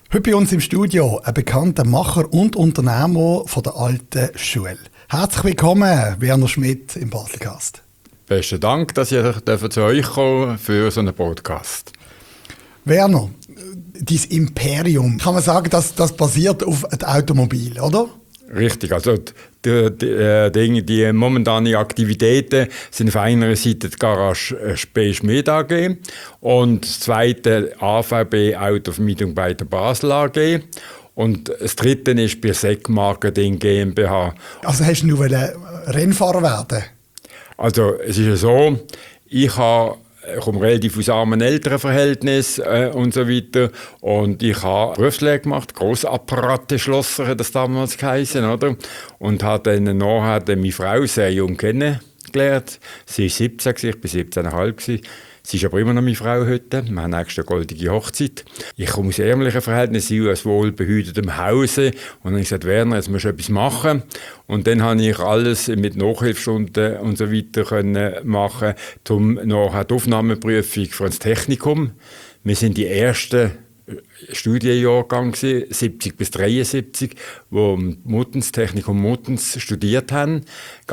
Heute bei uns im Studio ein bekannter Macher und Unternehmer von der alten Schule. Herzlich willkommen, Werner Schmidt im Baselcast. Besten Dank, dass ich zu euch komme für so einen Podcast. Werner, dein Imperium, kann man sagen, dass das basiert auf dem Automobil, oder? Richtig, also die momentanen Aktivitäten sind auf einer Seite die Garage Spee Schmied AG und das zweite AVB Autovermietung bei der Basel AG. Und das dritte ist bei SEC Marketing GmbH. Also hast du nur Rennfahrer werden? Also es ist ja so, ich komme relativ aus armen Elternverhältnis und so weiter. Und ich habe Berufslehre gemacht, Grossapparate-Schlosser hat das damals geheißen, oder? Und habe dann nachher meine Frau sehr jung kennengelernt. Sie war 17, ich war 17,5. Sie ist aber immer noch meine Frau heute. Wir haben nächste goldige Hochzeit. Ich komme aus ärmlichen Verhältnissen, aus wohlbehütetem Hause. Und dann habe ich gesagt, Werner, jetzt musst du etwas machen. Und dann habe ich alles mit Nachhilfestunden und so weiter können machen, um nachher die Aufnahmeprüfung für das Technikum. Wir sind die ersten Studienjahrgang 70 bis 73, wo Muttens, Technikum Muttens studiert haben,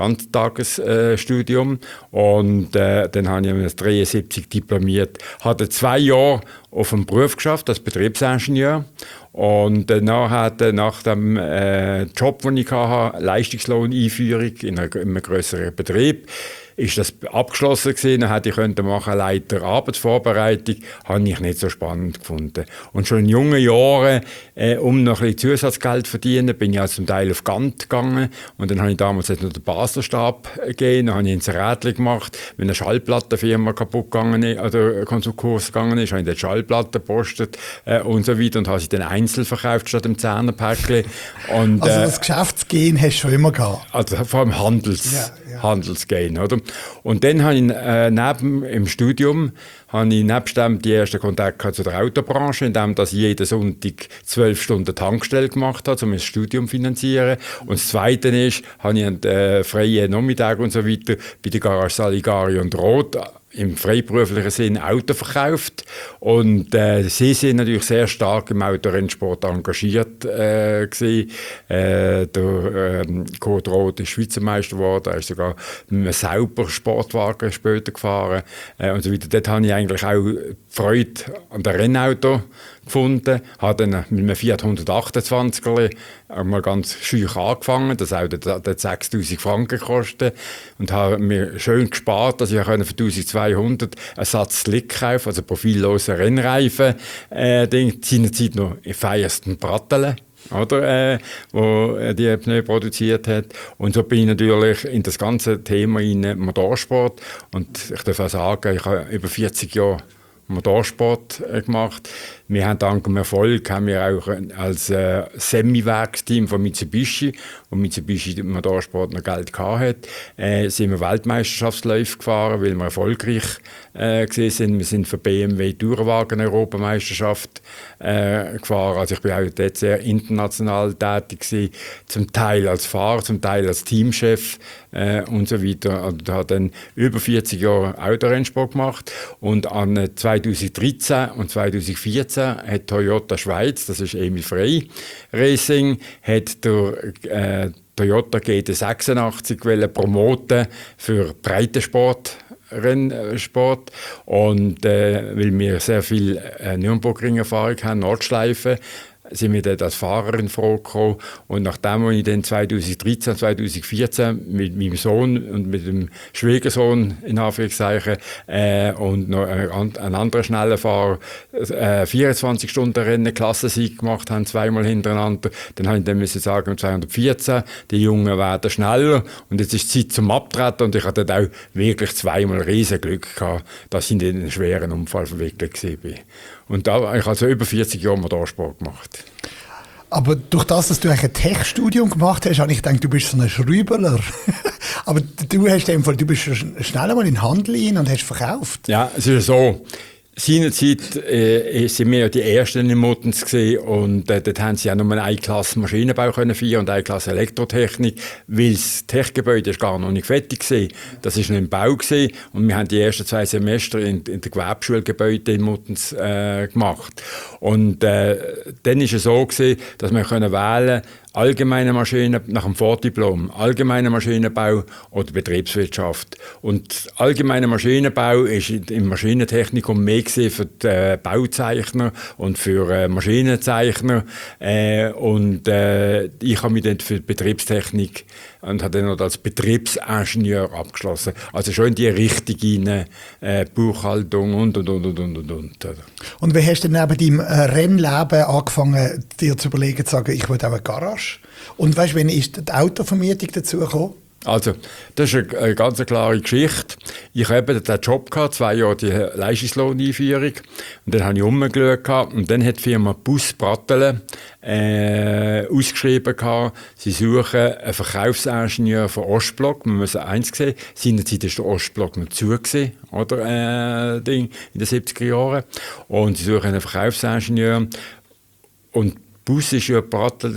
Ganztagesstudium. Und dann habe ich mich 73 diplomiert. Hatte 2 Jahre auf dem Beruf geschafft als Betriebsingenieur. Und nach dem Job, den ich hatte, Leistungslohneinführung in einem grösseren Betrieb, ist das abgeschlossen gewesen. Dann hätte ich machen Leiter Arbeitsvorbereitung, habe ich nicht so spannend gefunden. Und schon in jungen Jahren, um noch ein bisschen Zusatzgeld zu verdienen, bin ich zum Teil auf Gant gegangen. Und dann habe ich damals noch den Baslerstab gegeben, dann habe ich ins Rädchen gemacht. Wenn eine Schallplattenfirma kaputt gegangen ist, oder Konkurs gegangen ist, habe ich die Schallplatten gepostet und so weiter und habe sie dann einzeln verkauft statt im 10er-Päckchen. Also das Geschäftsgehen hast du schon immer gehabt? Also vor allem Handelsgehen, oder? Und dann habe ich im Studium nebst dem die ersten Kontakte zu der Autobranche, indem ich jeden Sonntag 12 Stunden Tankstelle gemacht habe, um mein Studium zu finanzieren. Und das Zweite ist, habe ich einen freien Nachmittag und so weiter bei der Garage Saligari und Roth im freiberuflichen Sinn Auto verkauft. Und sie sind natürlich sehr stark im Autorennsport engagiert gewesen. Der Kurt Roth ist Schweizer Meister geworden, er ist sogar mit einem Sauber Sportwagen später gefahren und so weiter. Dort habe ich eigentlich auch Freude an dem Rennauto gefunden, habe dann mit einem Fiat 128er mal ganz schüch angefangen, das Auto hat 6'000 Franken gekostet und habe mir schön gespart, dass ich für 1200 einen Satz Slick kaufen, also profillose Rennreifen, seinerzeit noch in feiersten Brattelen, oder, wo die Pneu produziert hat. Und so bin ich natürlich in das ganze Thema in Motorsport. Und ich darf auch sagen, ich habe über 40 Jahre Motorsport gemacht. Wir haben dank dem Erfolg haben wir auch als Semi-Werksteam von Mitsubishi, wo Mitsubishi im Motorsport noch Geld hatte, sind wir Weltmeisterschaftsläufe gefahren, weil wir erfolgreich gewesen sind. Wir sind für BMW Tourenwagen-Europameisterschaft gefahren. Also ich bin auch dort sehr international tätig gewesen, zum Teil als Fahrer, zum Teil als Teamchef und so weiter. Also ich habe dann über 40 Jahre Autorennsport gemacht und an 2013 und 2014 hat Toyota Schweiz, das ist Emil Frey Racing, hat der Toyota GT86 promoten für Breitensport. Rennsport und weil wir sehr viel Nürburgring-Erfahrung haben, Nordschleife, sind wir dann als Fahrer in Frage gekommen. Und nachdem ich dann 2013, 2014 mit meinem Sohn und mit dem Schwiegersohn in Anführungszeichen und noch einen anderen schnellen Fahrer 24 Stunden Rennen Klassensieg gemacht haben, 2-mal hintereinander, dann habe ich dann müssen sagen, 214, die Jungen werden schneller und jetzt ist Zeit zum Abtreten und ich hatte dann auch wirklich 2-mal riesen Glück gehabt, dass ich in einen schweren Unfall verwickelt war. Und da habe ich also über 40 Jahre Motorsport gemacht. Aber durch das, dass du ein Tech-Studium gemacht hast, habe ich gedacht, du bist so ein Schrüberler. Aber du bist schnell mal in den Handel rein und hast verkauft. Ja, es ist so. Seinerzeit sind wir ja die Ersten in Muttens gesehen und dort haben sie auch nur eine Klasse Maschinenbau können feiern und eine Klasse Elektrotechnik, weil das Techgebäude ist gar noch nicht fertig war. Das war noch im Bau gewesen, und wir haben die ersten 2 Semester in der Gewerbeschulgebäude in Muttens gemacht. Und dann war es so gewesen, dass wir können wählen allgemeine Maschinen nach dem Vordiplom, allgemeiner Maschinenbau oder Betriebswirtschaft. Und allgemeiner Maschinenbau ist im Maschinentechnikum mehr für die Bauzeichner und für Maschinenzeichner. Ich habe mich dann für die Betriebstechnik und habe dann noch als Betriebsingenieur abgeschlossen. Also schon in die Richtung rein, Buchhaltung und. Und wie hast du neben deinem Rennleben angefangen, dir zu überlegen, zu sagen, ich will auch eine Garage? Und weißt du, wann ist die Autovermietung dazu gekommen? Also, das ist eine ganz klare Geschichte. Ich hatte eben den Job gehabt, 2 Jahre die Leistungslohneinführung. Und dann habe ich umgeschaut und dann hat die Firma Bus Brattelen ausgeschrieben gehabt, sie suchen einen Verkaufsingenieur für Ostblock. Man muss eins sehen, seinerzeit war der Ostblock noch zu gewesen, oder, in den 70er Jahren. Und sie suchen einen Verkaufsingenieur. Und Bus ist ja in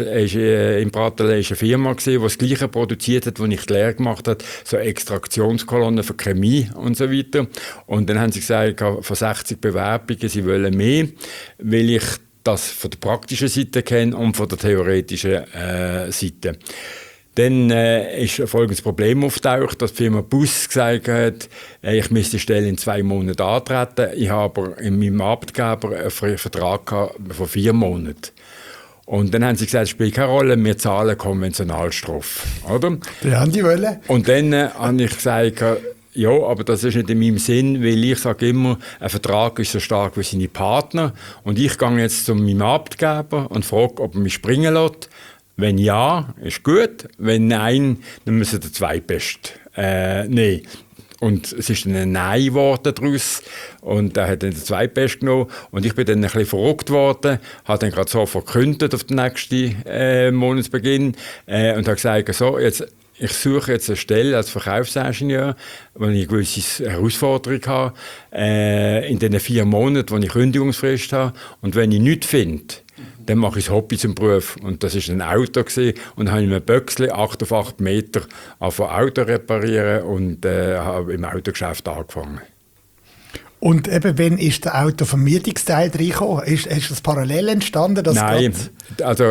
Brattelen eine Firma gewesen, die das Gleiche produziert hat, was ich die Lehre gemacht habe, so Extraktionskolonnen für Chemie und so weiter. Und dann haben sie gesagt, von 60 Bewerbungen, sie wollen mehr, weil ich das von der praktischen Seite kenne und von der theoretischen Seite. Dann ist folgendes Problem aufgetaucht, dass die Firma Bus gesagt hat, ich müsste die Stelle in 2 Monaten antreten. Ich habe aber in meinem Arbeitgeber einen Vertrag von 4 Monaten. Und dann haben sie gesagt, es spielt keine Rolle, wir zahlen Konventionalstrafe. Oder? Die haben die wollen. Und dann habe ich gesagt, ja, aber das ist nicht in meinem Sinn, weil ich sage immer, ein Vertrag ist so stark wie seine Partner. Und ich gehe jetzt zu meinem Arbeitgeber und frage, ob er mich springen lässt. Wenn ja, ist gut. Wenn nein, dann müssen wir 2 Best nehmen. Und es ist dann ein Nein geworden daraus. Und er hat dann den Zweitbest genommen. Und ich bin dann ein bisschen verrückt worden, habe dann gerade sofort gekündigt auf den nächsten Monatsbeginn und habe gesagt, so, ich suche jetzt eine Stelle als Verkaufsingenieur, wo ich eine gewisse Herausforderung habe, in den 4 Monaten, wo ich Kündigungsfrist habe. Und wenn ich nichts finde, dann mache ich das Hobby zum Beruf. Und das war ein Auto. Und dann habe ich mit einem Böckli 8 auf 8 Meter angefangen Auto reparieren und habe im Autogeschäft angefangen. Und eben, wann ist der Autovermietungsteil reingekommen? Ist das parallel entstanden? Nein, also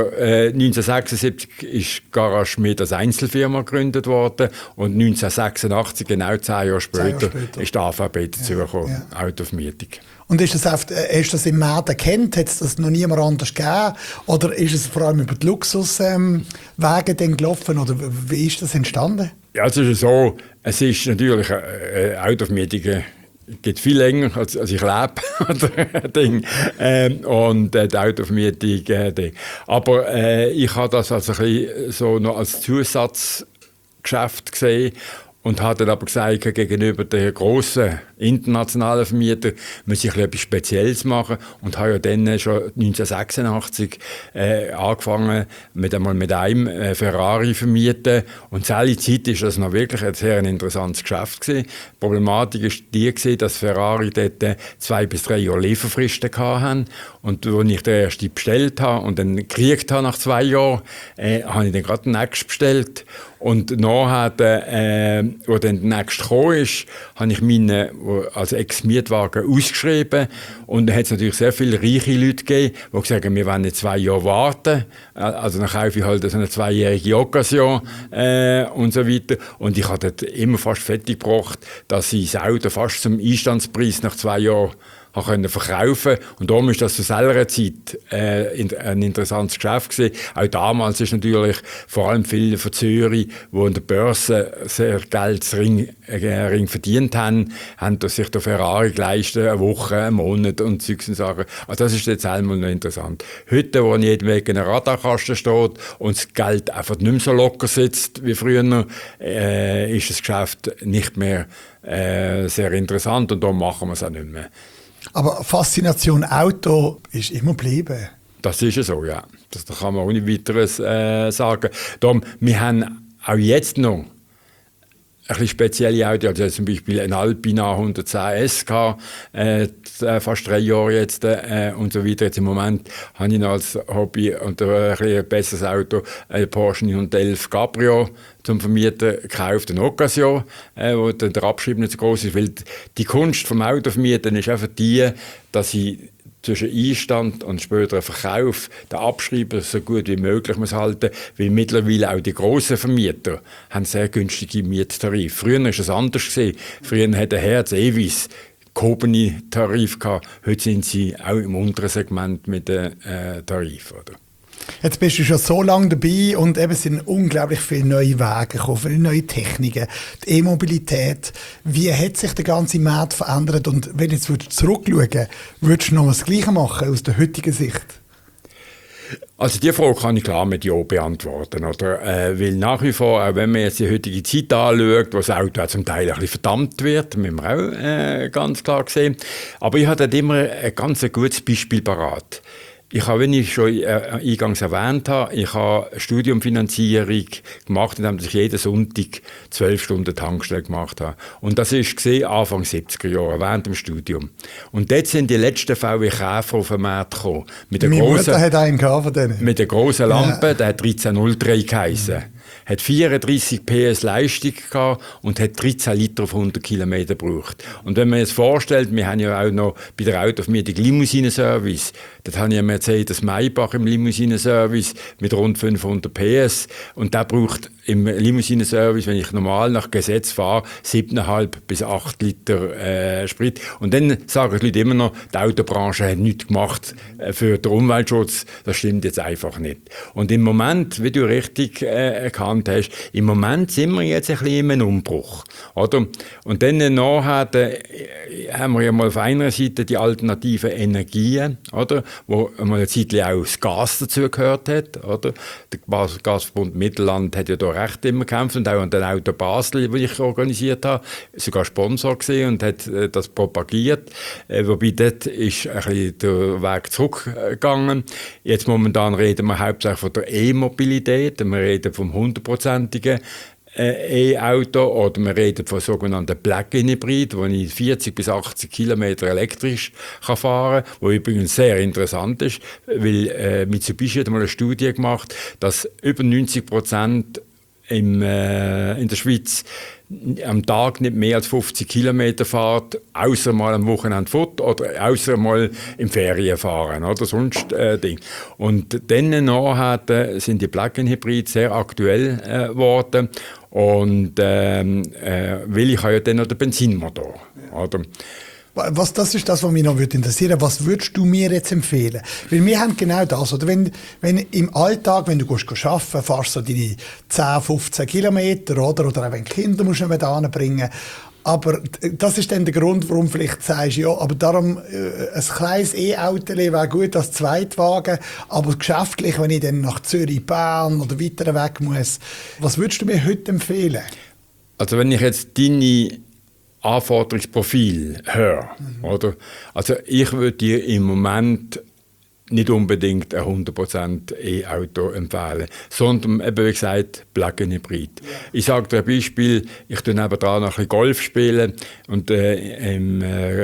1976 ist Garage mit als Einzelfirma gegründet worden und 1986, genau 10 Jahre später, ist die AVB dazugekommen, Autovermietung. Und ist das im Markt erkannt? Hat es das noch niemand anders gegeben? Oder ist es vor allem über die Luxuswege gelaufen? Oder wie ist das entstanden? Ja, es ist so, es ist natürlich Autovermietung geht viel länger, als ich lebe. Und die Autovermietung. Aber ich habe das also ein bisschen so noch als Zusatzgeschäft gesehen. Und habe dann aber gesagt, gegenüber den grossen internationalen Vermietern muss ich etwas Spezielles machen. Und habe ja dann schon 1986 angefangen mit einem Ferrari vermieten. Und zu dieser Zeit war das noch wirklich ein sehr interessantes Geschäft gewesen. Die Problematik war die, dass Ferrari dort 2 bis 3 Jahre Lieferfristen hatten. Und als ich den ersten bestellt habe und dann gekriegt habe nach 2 Jahren, habe ich dann gerade den nächsten bestellt. Und nachher, als dann der nächste gekommen ist, habe ich meinen als Ex-Mietwagen ausgeschrieben. Und dann hat es natürlich sehr viele reiche Leute gegeben, die gesagt haben, wir wollen nicht 2 Jahre warten. Also dann kaufe ich halt so eine 2-jährige Occasion und so weiter. Und ich habe dort immer fast fertig gebracht, dass ich das Auto fast zum Einstandspreis nach 2 Jahren verkaufen. Und darum ist das zu selber Zeit ein interessantes Geschäft gewesen. Auch damals ist natürlich vor allem viele von Zürich, die an der Börse sehr Geldring verdient haben sich der Ferrari geleistet, eine Woche, einen Monat und solche Sachen. Also das ist jetzt einmal noch interessant. Heute, wo jeden Weg ein Radarkasten steht und das Geld einfach nicht mehr so locker sitzt wie früher, ist das Geschäft nicht mehr sehr interessant und darum machen wir es auch nicht mehr. Aber Faszination Auto ist immer geblieben. Das ist ja so, ja. Das kann man ohne weiteres sagen. Darum, wir haben auch jetzt noch ein bisschen spezielle Autos, also zum Beispiel ein Alpina 110 SK, fast 3 Jahre jetzt und so weiter. Jetzt im Moment habe ich noch als Hobby und ein besseres Auto, ein Porsche 911 Cabrio zum Vermieten gekauft, eine Occasion, wo der Abschrieb nicht so groß ist, weil die Kunst vom Autovermieten ist einfach die, dass ich zwischen Einstand und späteren Verkauf den Abschreiber so gut wie möglich muss halten, weil mittlerweile auch die grossen Vermieter haben sehr günstige Miettarife. Früher war es anders gewesen. Früher hat der Herz ewig gehobene Tarif gehabt. Heute sind sie auch im unteren Segment mit den Tarifen, oder? Jetzt bist du schon so lange dabei und eben sind unglaublich viele neue Wege gekommen, viele neue Techniken, die E-Mobilität. Wie hat sich der ganze Markt verändert? Und wenn du jetzt zurückschauen würdest du noch das Gleiche machen aus der heutigen Sicht? Also die Frage kann ich klar mit Ja beantworten. Oder? Weil nach wie vor, auch wenn man jetzt die heutige Zeit anschaut, wo das Auto auch zum Teil ein bisschen verdammt wird, müssen wir auch ganz klar sehen. Aber ich habe dort immer ein ganz gutes Beispiel parat. Ich habe, wie ich schon eingangs erwähnt habe, ich habe Studiumfinanzierung gemacht, indem ich jeden Sonntag 12 Stunden Tankstelle gemacht habe. Und das war Anfang 70er Jahre, während dem Studium. Und dort sind die letzten VW Käfer auf den Markt gekommen. Meine Mutter hat einen von denen. Mit der grossen Lampe, der hat 1303 geheissen. Hat 34 PS Leistung gehabt und hat 13 Liter auf 100 Kilometer gebraucht. Und wenn man jetzt vorstellt, wir haben ja auch noch bei der Autovermietung Limousinenservice. Dort habe ich einen Mercedes Maybach im Limousinenservice mit rund 500 PS. Und der braucht im Limousinenservice, wenn ich normal nach Gesetz fahre, 7,5 bis 8 Liter Sprit. Und dann sagen die Leute immer noch, die Autobranche hat nichts gemacht für den Umweltschutz. Das stimmt jetzt einfach nicht. Und im Moment, wie du richtig erkannt hast, im Moment sind wir jetzt ein bisschen im Umbruch. Oder? Und dann nachher haben wir ja mal auf einer Seite die alternativen Energien, oder? Wo mal eine Zeit auch das Gas dazu gehört hat. Oder? Der Gasverbund Mittelland hat ja da recht immer gekämpft und auch an den Auto Basel, die ich organisiert habe, sogar Sponsor gesehen und hat das propagiert. Wobei dort ist ein bisschen der Weg zurückgegangen. Jetzt momentan reden wir hauptsächlich von der E-Mobilität. Wir reden vom 100%igen E-Auto oder wir reden von sogenannten Plug-in-Hybrid, wo ich 40 bis 80 Kilometer elektrisch fahren kann, was übrigens sehr interessant ist, weil Mitsubishi hat mal eine Studie gemacht, dass über 90% in der Schweiz am Tag nicht mehr als 50 Kilometer fährt, außer mal am Wochenende fort oder außer mal im Ferien fahren oder sonst Ding. Und dann nachher sind die Plug-in-Hybrid sehr aktuell geworden und weil ich habe ja dann noch den Benzinmotor. Oder? Das ist das, was mich noch interessieren würde. Was würdest du mir jetzt empfehlen? Weil wir haben genau das. Oder wenn im Alltag, wenn du arbeiten fährst du deine 10, 15 Kilometer, oder auch wenn Kinder musst du nicht mehr bringen. Aber das ist dann der Grund, warum vielleicht du sagst, ja, aber darum ein kleines E-Auto wäre gut als Zweitwagen, aber geschäftlich, wenn ich dann nach Zürich, Bern oder weiter weg muss, was würdest du mir heute empfehlen? Also wenn ich jetzt deine Anforderungsprofil höre, oder? Also ich würde dir im Moment nicht unbedingt ein 100% E-Auto empfehlen, sondern eben wie gesagt Plug-in-Hybrid. Ja. Ich sage dir ein Beispiel, ich tue nebenan noch ein bisschen Golf spielen und im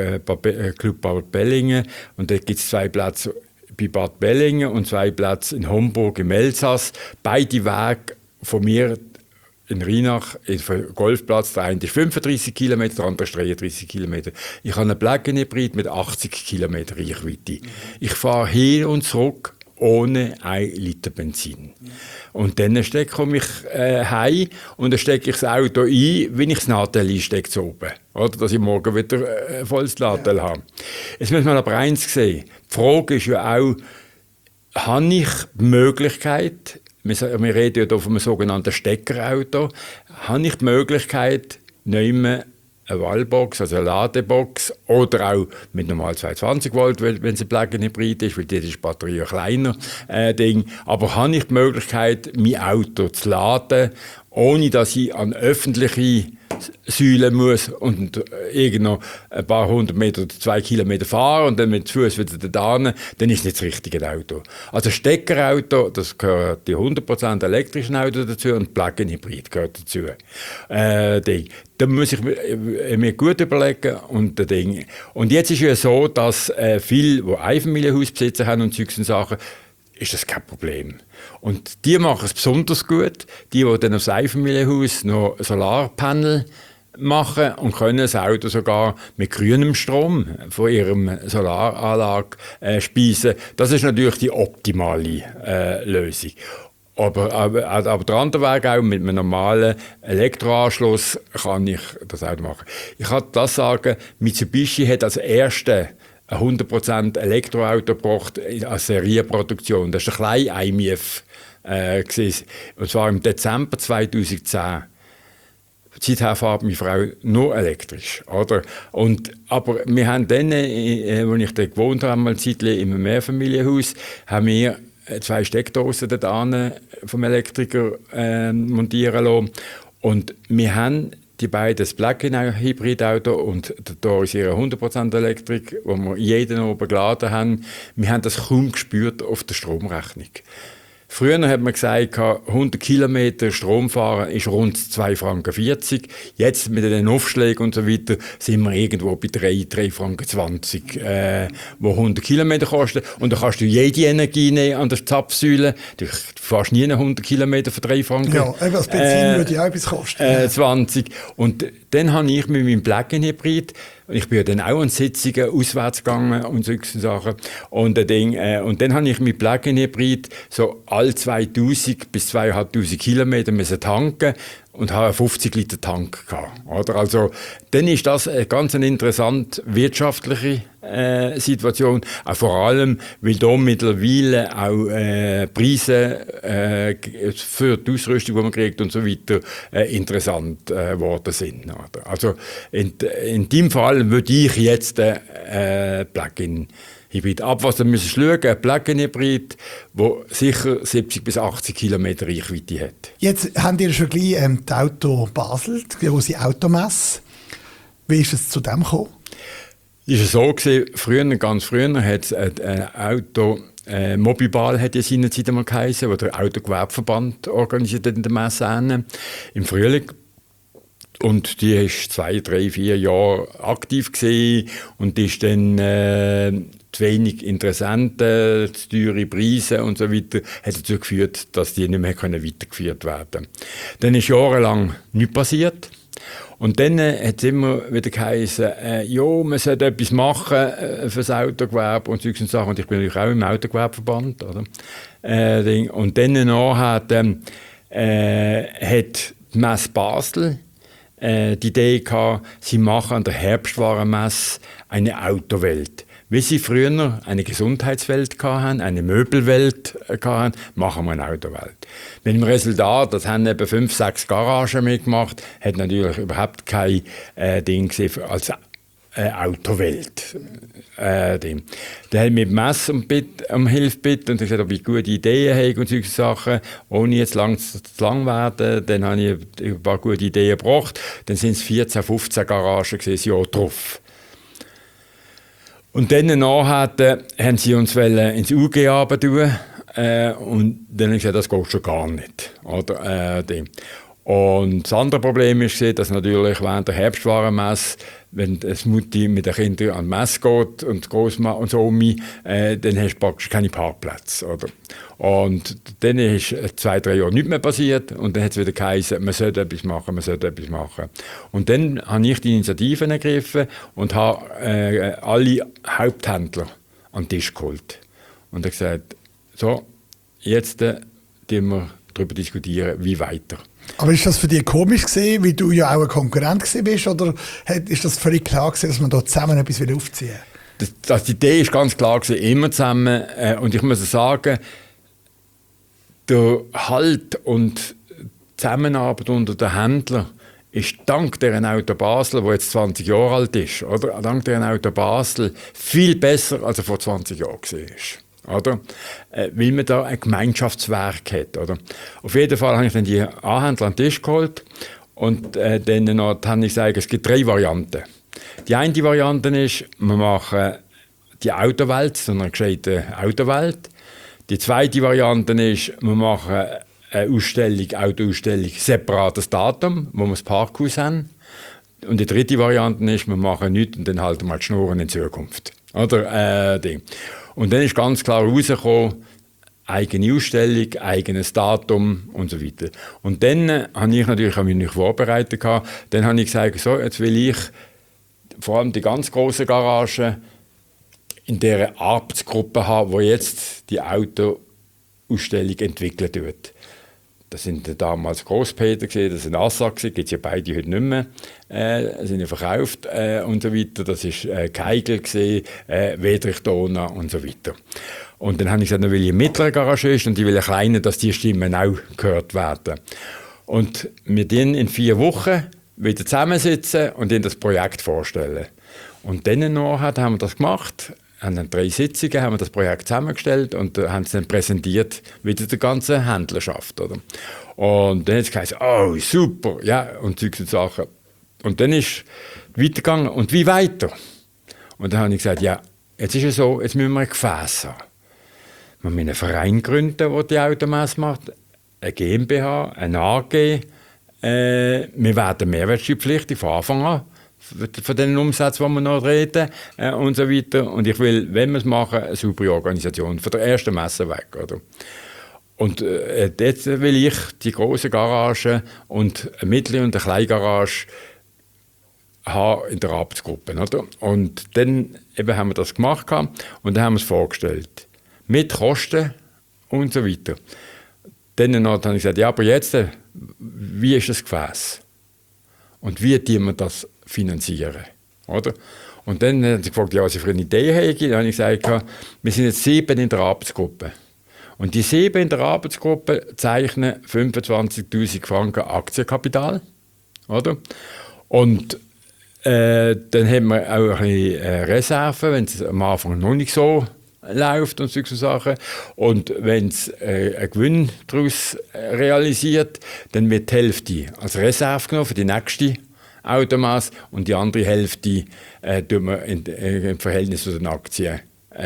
Club Bad Bellingen und da gibt es 2 Plätze bei Bad Bellingen und 2 Plätze in Homburg im Elsass. Beide Wege von mir in Rheinach, auf dem Golfplatz, der eine ist 35 Kilometer, der andere ist 33 Kilometer. Ich habe einen Plug-in-Hybrid mit 80 Kilometer Reichweite. Ich fahre hin und zurück ohne 1 Liter Benzin. Und dann komme ich heim und dann stecke ich das Auto ein, wenn ich das Nadel einstecke zu oben. Oder, dass ich morgen wieder volles Nadel habe. Jetzt muss man aber eins sehen. Die Frage ist ja auch, habe ich die Möglichkeit, wir reden ja hier von einem sogenannten Steckerauto, habe ich die Möglichkeit, nicht mehr eine Wallbox, also eine Ladebox oder auch mit normal 220 Volt, wenn es ein Plug-in-Hybrid ist, weil die Batterie ein kleiner Ding. Aber habe ich die Möglichkeit, mein Auto zu laden, ohne dass ich an öffentliche Säule muss und irgendwo ein paar 100 Meter oder 2 Kilometer fahren und dann mit dem Fuß wieder da hin, dann ist es nicht das richtige Auto. Also Steckerauto, das gehört die 100% elektrischen Autos dazu und Plug-in-Hybrid gehört dazu. Da muss ich mir gut überlegen. Und jetzt ist ja so, dass viele, die Einfamilienhausbesitzer haben und solche Sachen, ist das kein Problem. Und die machen es besonders gut, die dann aufs Einfamilienhaus noch Solarpanel machen und können das Auto sogar mit grünem Strom von ihrem Solaranlage speisen. Das ist natürlich die optimale Lösung. Aber der andere Weg auch, mit einem normalen Elektroanschluss kann ich das Auto machen. Ich kann das sagen, Mitsubishi hat als erste ein 100% Elektroauto gebracht als Serienproduktion. Das war ein kleiner IMF. Und zwar im Dezember 2010. Seither fährt meine Frau nur elektrisch. Oder? Aber wir haben dann, als ich da gewohnt habe, mal ein Zeitchen in einem Mehrfamilienhaus, haben wir 2 Steckdosen dort vom Elektriker montieren lassen. Und wir haben die beiden Plug-in-Hybrid-Auto und da unsere 100% Elektrik, wo wir jeden oben geladen haben, wir haben das kaum gespürt auf der Stromrechnung. Früher hat man gesagt, 100 Kilometer Strom fahren ist rund 2,40 Franken. Jetzt mit den Aufschlägen und so weiter sind wir irgendwo bei 3,20 Franken, wo 100 Kilometer kosten. Und da kannst du jede Energie nehmen an der Zapfsäule. Du fährst nie 100 Kilometer für 3 Franken. Ja, das Benzin würde ja auch etwas kosten. 20. Und dann habe ich mit meinem Plug-in-Hybrid, ich bin ja dann auch an Sitzungen auswärts gegangen und solche Sachen. Und dann habe ich mit Plug-in-Hybrid so alle 2000 bis 2500 Kilometer tanken und habe einen 50 Liter Tank gehabt. Oder? Also, dann ist das eine ganz interessante wirtschaftliche Situation. Auch vor allem, weil da mittlerweile auch Preise für die Ausrüstung, die man kriegt und so weiter, interessant geworden sind. Oder? Also, in dem Fall würde ich jetzt Plug-in-Hybrid abwasser müssen schauen, ein Plug-in-Hybrid, der sicher 70 bis 80 Kilometer Reichweite hat. Jetzt habt ihr schon gleich die Auto Basel, die große Automesse. Wie ist es zu dem gekommen? Ist es so gewesen, ganz früher hat es ein Auto, Mobibal hat ja seinerzeit einmal geheißen, wo der Autogewerbeverband organisiert in der Messe im Frühling. Und die war 2, 3, 4 Jahre aktiv gewesen und ist dann zu wenig Interessenten, zu teure Preise und so weiter, hat dazu geführt, dass die nicht mehr weitergeführt werden können. Dann ist jahrelang nichts passiert. Und dann hat es immer wieder geheißen, man sollte etwas machen für das Autogewerbe und solche Sachen. Und ich bin natürlich auch im Autogewerbeverband. Oder? Und dann hat die Messe Basel die Idee gehabt, sie machen an der Herbstwarenmesse eine Autowelt. Wie sie früher eine Gesundheitswelt hatten, eine Möbelwelt hatten, machen wir eine Autowelt. Mit dem Resultat, das haben etwa 5, 6 Garagen mitgemacht, hat natürlich überhaupt kein Ding gesehen als Autowelt. Der hat mich um Hilfe gebeten und gesagt, ob ich gute Ideen habe und solche Sachen, ohne jetzt zu lang werden. Dann habe ich ein paar gute Ideen gebracht. Dann sind es 14, 15 Garagen gewesen, das Jahr drauf. Und dann haben sie uns ins UG tun und dann habe ich gesagt, das geht schon gar nicht. Oder? Und das andere Problem war, dass natürlich während der Herbstwarenmesse, wenn das Mutti mit den Kindern an die Messe geht und Großma und so dann hast du praktisch keine Parkplätze. Oder? Und dann ist 2, 3 Jahre nichts mehr passiert und dann hat es wieder geheißen, man sollte etwas machen. Und dann habe ich die Initiativen ergriffen und habe alle Haupthändler an den Tisch geholt. Und habe gesagt, so, jetzt diskutieren wir darüber diskutieren, wie weiter. Aber ist das für dich komisch gewesen, weil du ja auch ein Konkurrent bist, oder ist das völlig klar gewesen, dass man da zusammen etwas aufziehen will? Die Idee ist ganz klar gewesen, immer zusammen. Und ich muss sagen, der Halt und die Zusammenarbeit unter den Händlern ist dank deren Auto Basel, wo jetzt 20 Jahre alt ist, oder? Dank deren Auto Basel viel besser, als er vor 20 Jahren war. Oder? Weil man da ein Gemeinschaftswerk hat. Oder? Auf jeden Fall habe ich dann die Anhändler an den Tisch geholt Und dann noch, habe ich gesagt, es gibt 3 Varianten. Die eine Variante ist, wir machen die Autowelt, so eine gescheite Autowelt. Die zweite Variante ist, wir machen eine Ausstellung, Autoausstellung, separates Datum, wo wir das Parkhaus haben. Und die dritte Variante ist, wir machen nichts und dann halten wir die Schnurren in Zukunft. Oder, Ding. Und dann ist ganz klar rausgekommen, eigene Ausstellung, eigenes Datum und so weiter. Und dann habe ich natürlich mich nicht vorbereitet. Dann habe ich gesagt, so, jetzt will ich vor allem die ganz grossen Garagen in dieser Arbeitsgruppe haben, die jetzt die Autoausstellung entwickelt wird. Das sind damals Grosspeter, das sind Assa, gibt es ja beide heute nicht mehr, sind ja verkauft und so weiter. Das war Keigel, Wedrich-Donau und so weiter. Und dann habe ich gesagt, dann will ich einen mittleren Garagist und ich will einen kleinen, dass die Stimmen auch gehört werden. Und wir dann in 4 Wochen wieder zusammensitzen und ihnen das Projekt vorstellen. Und dann nachher haben wir das gemacht, haben dann 3 Sitzungen, haben wir das Projekt zusammengestellt und haben es dann präsentiert wieder der ganzen Händlerschaft. Oder? Und dann hat es geheißen, oh super, ja, und solche Sachen. Und dann ist es weitergegangen. Und wie weiter? Und dann habe ich gesagt, ja, jetzt ist es so, jetzt müssen wir ein Gefäß haben. Wir müssen einen Verein gründen, der die Automesse macht, eine GmbH, eine AG. Wir werden mehrwertsteuerpflichtig von Anfang an, von den Umsätzen, die wir noch reden und so weiter. Und ich will, wenn wir es machen, eine saubere Organisation von der ersten Messe weg. Oder? Und jetzt will ich die grossen Garagen und eine mittlere und eine kleine Garage haben in der Arbeitsgruppe. Oder? Und dann eben haben wir das gemacht und dann haben wir es vorgestellt. Mit Kosten und so weiter. Dann habe ich gesagt, ja, aber jetzt, wie ist das Gefäß? Und wie tun wir das finanzieren? Oder? Und dann hat sie gefragt, ja, was ich für eine Idee hätte. Dann habe ich gesagt, wir sind jetzt 7 in der Arbeitsgruppe. Und die 7 in der Arbeitsgruppe zeichnen 25'000 Franken Aktienkapital. Oder? Und dann haben wir auch ein bisschen Reserven, wenn es am Anfang noch nicht so läuft und solche Sachen. Und wenn es einen Gewinn daraus realisiert, dann wird die Hälfte als Reserve genommen für die nächste Automasse und die andere Hälfte tun wir im Verhältnis zu den Aktien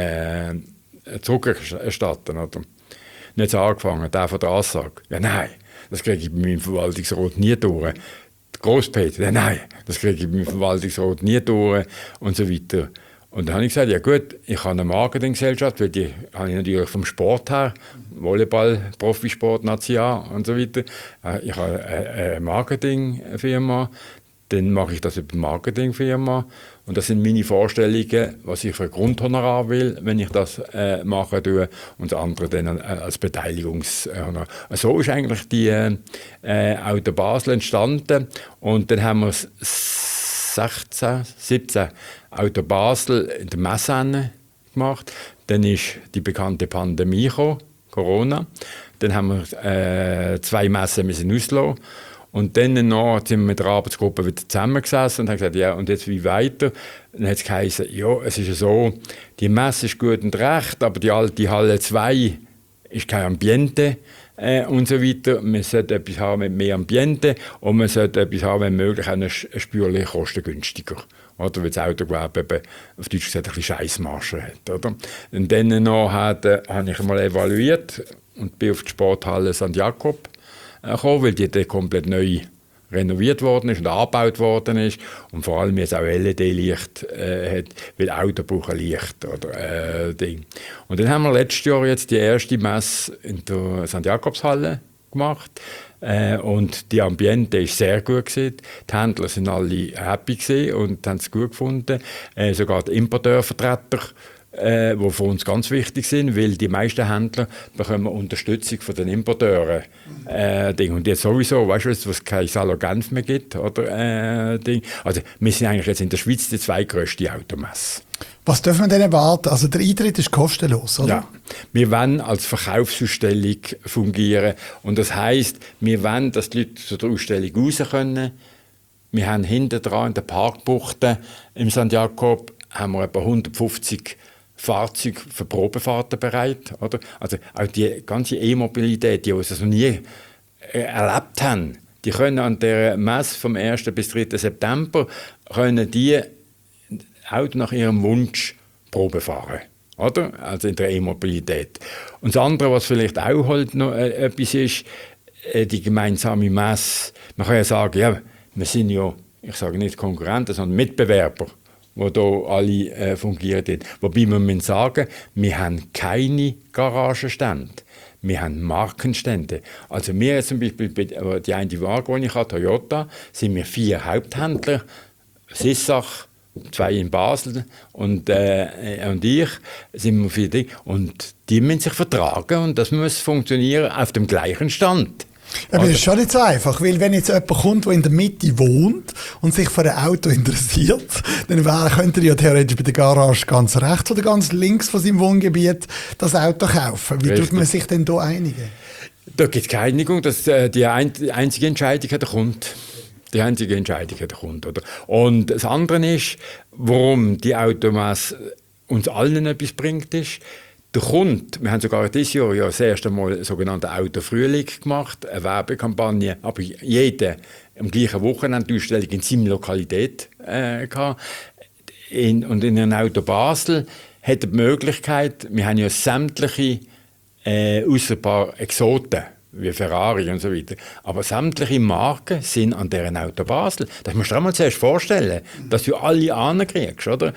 zurückerstatten. Oder? Nicht so angefangen, der von der Aussage. Ja, nein, das kriege ich bei meinem Verwaltungsrat nie durch. Der Grosspeter, ja, nein, das kriege ich bei meinem Verwaltungsrat nie durch und so weiter. Und dann habe ich gesagt, ja gut, ich habe eine Marketinggesellschaft, weil die habe ich natürlich vom Sport her, Volleyball, Profisport, National und so weiter. Ich habe eine Marketingfirma, dann mache ich das über die Marketingfirma. Und das sind meine Vorstellungen, was ich für ein Grundhonorar will, wenn ich das machen tue. Und das andere dann als Beteiligungshonorar. So ist eigentlich die Auto Basel entstanden. Und dann haben wir 16, 17 Auto Basel in der Messe gemacht. Dann ist die bekannte Pandemie gekommen, Corona. Dann haben wir 2 Messen müssen auslassen. Und dann sind wir mit der Arbeitsgruppe wieder zusammengesessen und haben gesagt, ja, und jetzt wie weiter? Dann hat es geheißen, ja, es ist ja so, die Messe ist gut und recht, aber die alte Halle 2 ist kein Ambiente und so weiter. Man sollte etwas haben mit mehr Ambiente und man sollte etwas haben, wenn möglich, auch spürlich kostengünstiger. Oder weil das Autogewerbe eben, auf Deutsch gesagt, ein bisschen Scheissmarschen hat. Oder? Und dann habe ich mal evaluiert und bin auf die Sporthalle St. Jakob gekommen, weil die komplett neu renoviert worden ist und angebaut worden ist und vor allem jetzt auch LED-Licht hat, weil Auto brauchen Licht oder Ding. Und dann haben wir letztes Jahr jetzt die erste Messe in der St. Jakobshalle gemacht und die Ambiente ist sehr gut gewesen. Die Händler sind alle happy gewesen und haben es gut gefunden. Sogar die Importeurvertreter, die für uns ganz wichtig sind, weil die meisten Händler bekommen Unterstützung von den Importeuren. Und jetzt sowieso, weißt du, was kein Salon Genf mehr gibt, oder? Also wir sind eigentlich jetzt in der Schweiz die zweitgrößte Automesse. Was dürfen wir denn erwarten? Also der Eintritt ist kostenlos, oder? Ja, wir wollen als Verkaufsausstellung fungieren und das heisst, wir wollen, dass die Leute zu der Ausstellung raus können. Wir haben hinten dran in den Parkbuchten im St. Jakob haben wir etwa 150 Fahrzeuge für Probefahrten bereit. Oder? Also auch die ganze E-Mobilität, die uns das noch nie erlebt haben, die können an der Messe vom 1. bis 3. September können die Auto nach ihrem Wunsch Probe fahren. Oder? Also in der E-Mobilität. Und das andere, was vielleicht auch halt noch etwas ist, die gemeinsame Messe. Man kann ja sagen, ja, wir sind ja, ich sage nicht Konkurrenten, sondern Mitbewerber, die hier alle fungieren. Wobei wir müssen sagen, wir haben keine Garagenstände. Wir haben Markenstände. Also wir zum Beispiel, die eine Waage, die ich habe, Toyota, sind wir 4 Haupthändler, Sissach, 2 in Basel und ich sind wir 4 Dinge. Und die müssen sich vertragen und das muss funktionieren auf dem gleichen Stand. Aber das ist schon nicht so einfach, weil wenn jetzt jemand kommt, der in der Mitte wohnt und sich für ein Auto interessiert, dann könnte er ja theoretisch bei der Garage ganz rechts oder ganz links von seinem Wohngebiet das Auto kaufen. Wie tut man sich denn da einigen? Da gibt es keine Einigung, dass die einzige Entscheidung hat der Kunde. Die einzige Entscheidung hat der Kunde. Oder? Und das andere ist, warum die Automesse uns allen etwas bringt, ist, der Kunde, wir haben sogar dieses Jahr ja das erste Mal einen sogenannten Autofrühling gemacht, eine Werbekampagne, aber jeder am gleichen Wochenende die Ausstellung in seiner Lokalität gehabt. Und in einem Auto Basel hat die Möglichkeit, wir haben ja sämtliche, ausser ein paar Exoten, wie Ferrari und so weiter. Aber sämtliche Marken sind an deren Auto Basel. Das musst du dir mal zuerst vorstellen, dass du alle ankriegst, oder?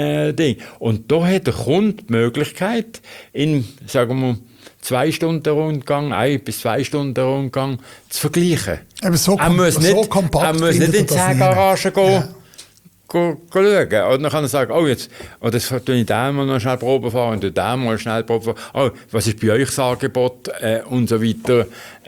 Und da hat der Kunde die Möglichkeit, in, sagen wir, 2 Stunden Rundgang, 1 bis 2 Stunden Rundgang zu vergleichen. Aber so kompakt er muss nicht in 10 Garagen gehen. Ja. Schauen. Und dann kann er sagen, oh, jetzt, das tue ich da mal noch schnell Probe fahren und da mal schnell Probe fahren. Oh, was ist bei euch das Angebot und so weiter.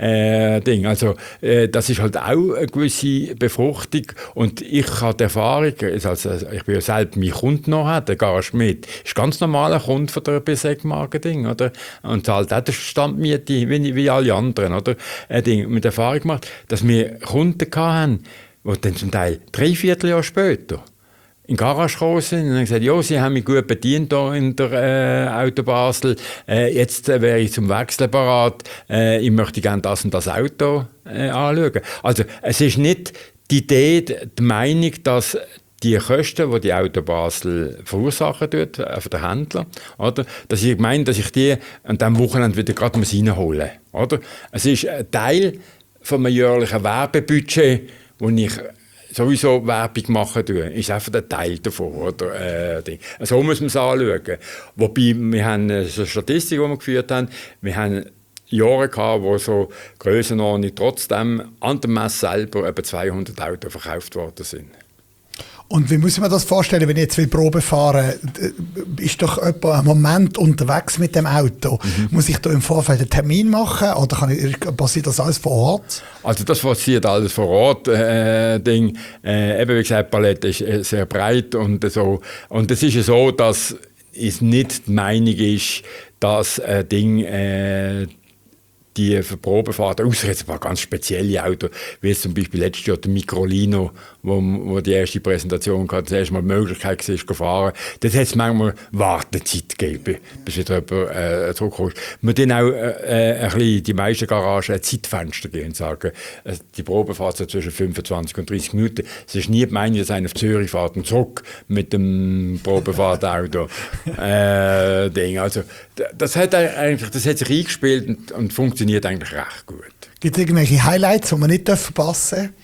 Also, das ist halt auch eine gewisse Befruchtung. Und ich habe die Erfahrung, also ich bin ja selbst, mein Kunde noch hat, der Garage mit, ist ganz normaler Kunde von der BSEG-Marketing, oder? Und zahlt auch die Standmiete wie alle anderen, oder? Mit Erfahrung gemacht, dass wir Kunden hatten, die dann zum Teil 3/4 Jahre später in die Garage gekommen sind und haben gesagt, ja, sie haben mich gut bedient hier in der Auto Basel, jetzt wäre ich zum Wechseln bereit, ich möchte gerne das und das Auto anschauen. Also es ist nicht die Idee, die Meinung, dass die Kosten, die Auto Basel verursachen tut, für den Händler, oder? Dass ich meine, dass ich die an diesem Wochenende wieder gerade reinholen muss. Oder? Es ist ein Teil von einem jährlichen Werbebudget, wo ich sowieso Werbung machen tue, ist einfach ein Teil davon. Oder? So muss man es anschauen. Wobei, wir haben eine Statistik, die wir geführt haben, wir haben Jahre gehabt, wo so Grössenordnung trotzdem an der Messe selber etwa 200 Autos verkauft worden sind. Und wie muss man das vorstellen, wenn ich jetzt Probe fahren will? Ist doch jemand einen Moment unterwegs mit dem Auto. Muss ich da im Vorfeld einen Termin machen oder passiert das alles vor Ort? Also das passiert alles vor Ort. Eben wie gesagt, die Palette ist sehr breit und so. Und es ist ja so, dass es nicht die Meinung ist, dass ein Ding die für Probefahrten, außer jetzt ein paar ganz spezielle Autos, wie zum Beispiel letztes Jahr der Microlino, wo die erste Präsentation hatte, das erste Mal die Möglichkeit war, zu fahren. Dort hat es manchmal Wartezeit gegeben, bis wieder jemand zurückkommst. Wir dann auch ein bisschen die meisten Garagen ein Zeitfenster gehen und sagen, die Probefahrt so zwischen 25 und 30 Minuten. Es ist nie die Meinung, dass einer auf Zürich fährt und zurück mit dem Probefahrtauto. Also, das hat sich eingespielt und funktioniert eigentlich recht gut. Gibt es irgendwelche Highlights, die man nicht verpassen darf?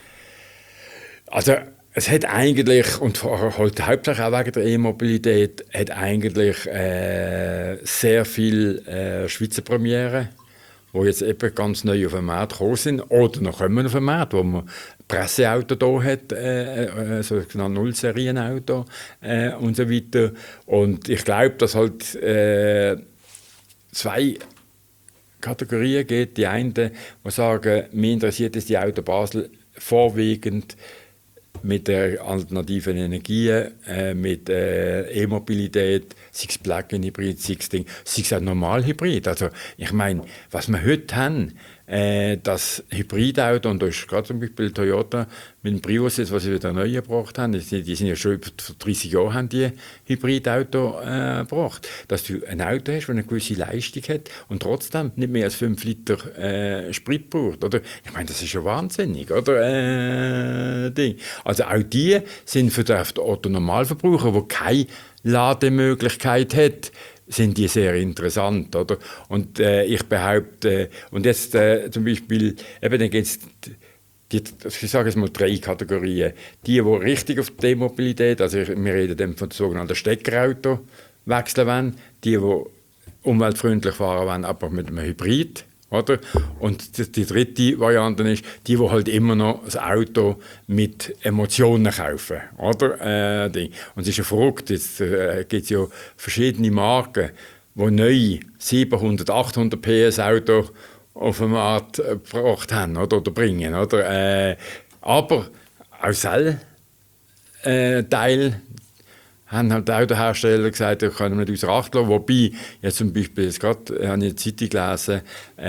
Also es hat eigentlich, und halt hauptsächlich auch wegen der E-Mobilität, hat eigentlich sehr viele Schweizer Premieren, die jetzt eben ganz neu auf den Markt gekommen sind oder noch kommen auf den Markt, wo man Presseauto da hat, sogenannte Nullserienauto und so weiter. Und ich glaube, dass halt 2 Kategorien gibt. Die einen, die sagen, mir interessiert es die Auto Basel vorwiegend mit der alternativen Energien, mit E-Mobilität, sei es Plug-in-Hybrid, sei es auch Normal-Hybrid. Also ich meine, was wir heute haben, das Hybridauto, und da ist gerade zum Beispiel Toyota mit dem Prius, jetzt, was sie wieder neu gebracht haben, die sind ja schon vor 30 Jahren haben die Hybridauto gebracht, dass du ein Auto hast, das eine gewisse Leistung hat und trotzdem nicht mehr als 5 Liter Sprit braucht, oder? Ich meine, das ist ja wahnsinnig, oder? Ding. Also auch die sind für den Otto-Normalverbraucher, der keine Lademöglichkeit hat, sind die sehr interessant, oder? Und ich behaupte, und jetzt zum Beispiel, eben dann gibt es ich sage es mal 3 Kategorien. Die richtig auf die Demobilität, also wir reden dann von sogenannten Steckerauto wechseln wollen, die umweltfreundlich fahren wollen, aber mit einem Hybrid, oder? Und die dritte Variante ist, die halt immer noch das Auto mit Emotionen kaufen, oder? Und es ist ja verrückt, jetzt gibt es ja verschiedene Marken, die neu 700, 800 PS Auto auf den Markt gebracht haben oder bringen. Oder? Aber auch Teil haben halt die Autohersteller gesagt, wir können nicht außer Acht lassen. Wobei, jetzt zum Beispiel, jetzt gerade habe ich in der Zeitung gelesen,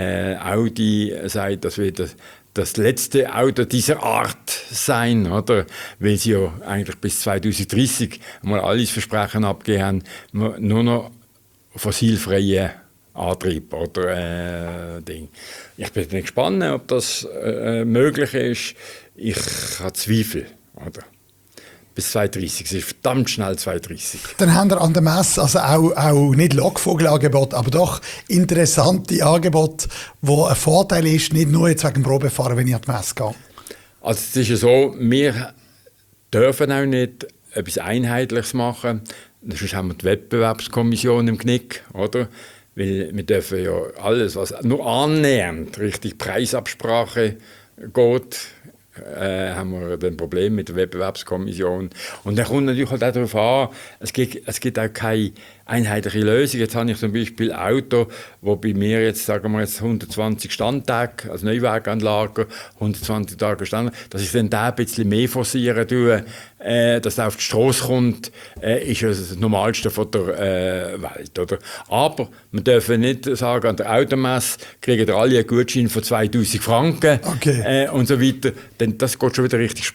Audi sagt, dass wir das letzte Auto dieser Art sein, oder? Weil sie ja eigentlich bis 2030 mal alles Versprechen abgegeben haben, nur noch fossilfreie Antrieb oder Ding. Ich bin gespannt, ob das möglich ist. Ich habe Zweifel, oder? Bis 2030, es ist verdammt schnell 2030. Dann haben wir an der Messe also auch nicht Lockvogelangebote, aber doch interessante Angebote, wo ein Vorteil ist, nicht nur jetzt wegen dem Probefahren, wenn ich an die Messe gehe. Also es ist ja so, wir dürfen auch nicht etwas Einheitliches machen. Sonst haben wir die Wettbewerbskommission im Knick, oder? Weil wir dürfen ja alles, was nur annähernd Richtung Preisabsprache geht, haben wir ein Problem mit der Wettbewerbskommission. Und dann kommt natürlich halt auch darauf an, es gibt auch keine einheitliche Lösung. Jetzt habe ich zum Beispiel ein Auto, wo bei mir jetzt, sagen wir jetzt 120 Standtage, also Neuwagenanlagen, 120 Tage Standard, dass ich dann da ein bisschen mehr forcieren tue, dass er auf die Straße kommt, ist ja das Normalste von der Welt. Oder? Aber wir dürfen nicht sagen, an der Automesse kriegen alle einen Gutschein von 2000 Franken und so weiter. Denn das geht schon wieder richtig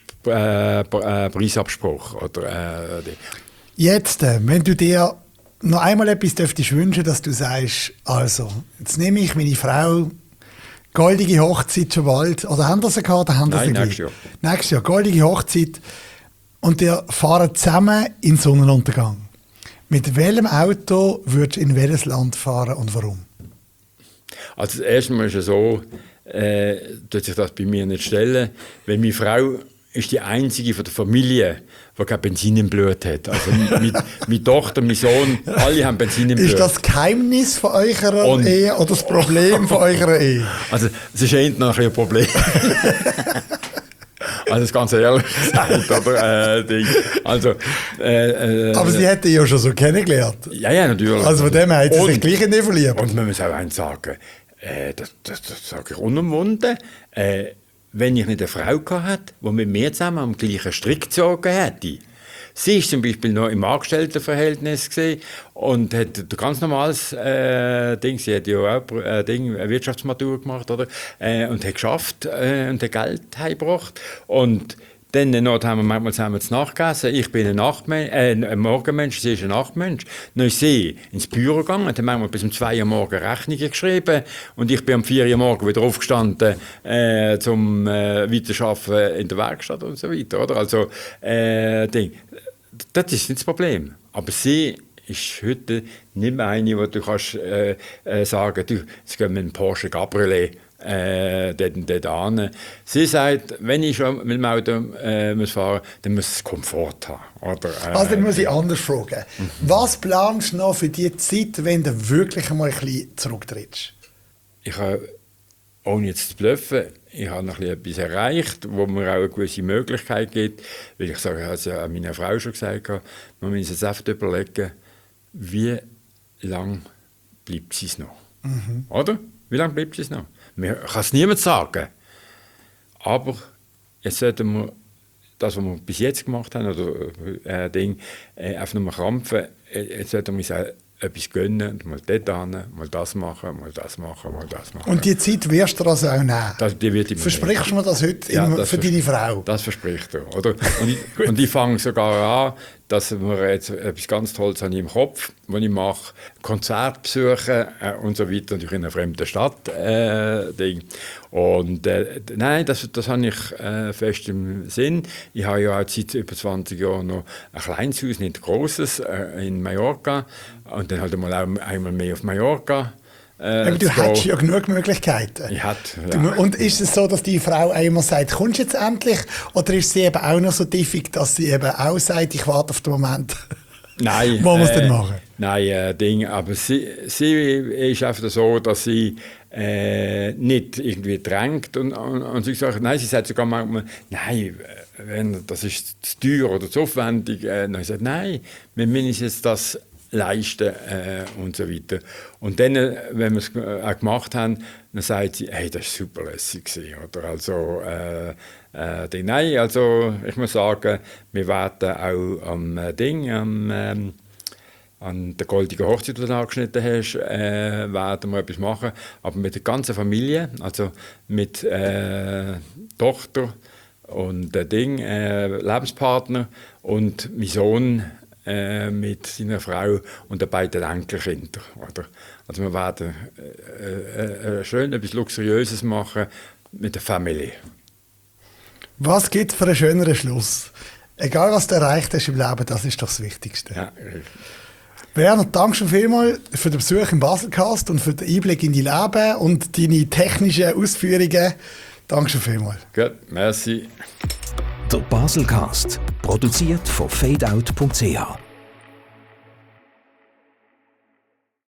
Preisabspruch. Oder, Jetzt, wenn du dir noch einmal etwas dürftest wünschen, dass du sagst, also, jetzt nehme ich meine Frau, goldige Hochzeit schon bald, oder haben das sie gehabt? Nein, nächstes Jahr. Nächstes Jahr, goldige Hochzeit, und ihr fahrt zusammen in den Sonnenuntergang. Mit welchem Auto würdest du in welches Land fahren und warum? Also das erste Mal ist es so, dass sich das bei mir nicht stellen, weil meine Frau ist die einzige von der Familie, die kein Benzin im Blut hat. Also meine Tochter, mein Sohn, alle haben Benzin im Blut. Ist das Geheimnis von eurer Ehe oder das Problem von eurer Ehe? Also es ist hinten noch ein Problem. Also das ganz ehrlich gesagt, aber aber sie hätte ja schon so kennengelernt. Ja, natürlich. Also von dem her hat sie sich gleich in die verliebt. Und man muss auch eins sagen, das sage ich unumwunden, wenn ich nicht eine Frau gehabt hätte, die mit mir zusammen am gleichen Strick gezogen hätte. Sie war zum Beispiel noch im Angestelltenverhältnis und hat ein ganz normales Ding, sie hat ja auch eine Wirtschaftsmatur gemacht, oder? Und hat geschafft und hat Geld heimgebracht. Und dann haben wir manchmal zusammen zu Nacht gegessen. Ich bin ein Morgenmensch, sie ist ein Nachtmensch. Dann ist sie ins Büro gegangen und hat manchmal bis um 2 Uhr morgens Rechnungen geschrieben. Und ich bin um 4 Uhr morgens wieder aufgestanden, zum Weiterarbeiten in der Werkstatt und so weiter. Oder? Also, das ist nicht das Problem. Aber sie ist heute nicht mehr eine, wo du kannst sagen, du, jetzt gehen wir mit dem Porsche Cabriolet dort an. Sie sagt, wenn ich schon mit dem Auto muss fahren muss, dann muss es Komfort haben. Oder, also dann muss ich anders fragen. Was planst du noch für die Zeit, wenn du wirklich einmal ein bisschen zurücktrittst? Ich habe, ohne jetzt zu bluffen, ich habe noch etwas erreicht, wo mir auch eine gewisse Möglichkeit gibt. Weil ich sage, ich habe es ja meiner Frau schon gesagt, man muss jetzt einfach überlegen, wie lange bleibt sie es noch. Oder? Wie lange bleibt es noch? Man kann es niemand sagen. Aber jetzt sollten wir das, was wir bis jetzt gemacht haben, oder einfach nur krampfen, jetzt sollten wir uns etwas gönnen, mal dort hin, mal das machen, mal das machen, mal das machen. Und die Zeit wirst du also auch nehmen? Die wird Versprichst du mir das heute für deine Frau? Das verspricht er. Oder? Und ich fange sogar an, dass wir jetzt etwas ganz Tolles habe ich im Kopf, was ich mache, Konzertbesuche und so weiter, natürlich in einer fremden Stadt. Und nein, das habe ich fest im Sinn. Ich habe ja auch seit über 20 Jahren noch ein kleines Haus, nicht ein grosses, in Mallorca. Und dann halt einmal mehr auf Mallorca. Aber du hättest ja genug Möglichkeiten. Ich hätte, ja. Und ist es so, dass die Frau einmal sagt, kommst du jetzt endlich? Oder ist sie eben auch noch so diffig, dass sie eben auch sagt, ich warte auf den Moment? Nein. Wo muss denn machen? Nein, aber sie ist einfach so, dass sie nicht irgendwie drängt und sie sagt, nein, sie sagt sogar manchmal, nein, das ist zu teuer oder zu aufwendig. Dann sagt nein, wir müssen uns jetzt das leisten und so weiter. Und dann, wenn wir es auch gemacht haben, dann sagt sie, hey, das war super lässig gewesen, oder? Also, nein, also ich muss sagen, wir werden auch an der goldigen Hochzeit, die du angeschnitten hast, werden wir etwas machen, aber mit der ganzen Familie, also mit Tochter und Lebenspartner und mein Sohn mit seiner Frau und den beiden Enkelkindern. Oder? Also wir werden schön etwas Luxuriöses machen mit der Familie. Was gibt es für einen schöneren Schluss? Egal, was du erreicht hast im Leben, das ist doch das Wichtigste. Ja. Werner, danke schon vielmals für den Besuch im Baselcast und für den Einblick in dein Leben und deine technischen Ausführungen. Danke schon vielmals. Gut, merci. Der Baselcast, produziert von fadeout.ch.